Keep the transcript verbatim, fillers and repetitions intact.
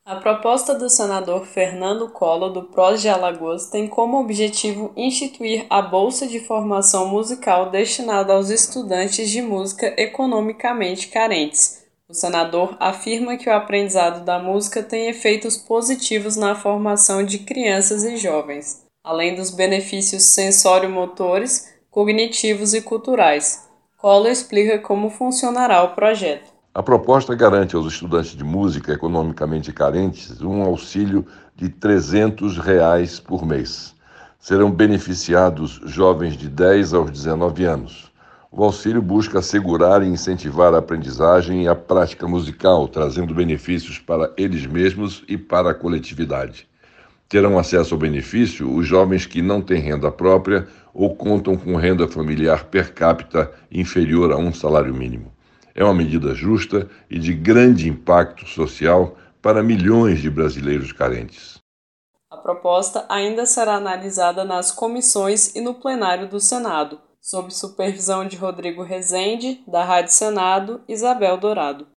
A proposta do senador Fernando Collor, do Prós de Alagoas, tem como objetivo instituir a Bolsa de Formação Musical destinada aos estudantes de música economicamente carentes. O senador afirma que o aprendizado da música tem efeitos positivos na formação de crianças e jovens, além dos benefícios sensório-motores, cognitivos e culturais. Collor explica como funcionará o projeto. A proposta garante aos estudantes de música economicamente carentes um auxílio de trezentos reais por mês. Serão beneficiados jovens de dez aos dezenove anos. O auxílio busca assegurar e incentivar a aprendizagem e a prática musical, trazendo benefícios para eles mesmos e para a coletividade. Terão acesso ao benefício os jovens que não têm renda própria ou contam com renda familiar per capita inferior a um salário mínimo. É uma medida justa e de grande impacto social para milhões de brasileiros carentes. A proposta ainda será analisada nas comissões e no plenário do Senado, sob supervisão de Rodrigo Rezende, da Rádio Senado, Isabel Dourado.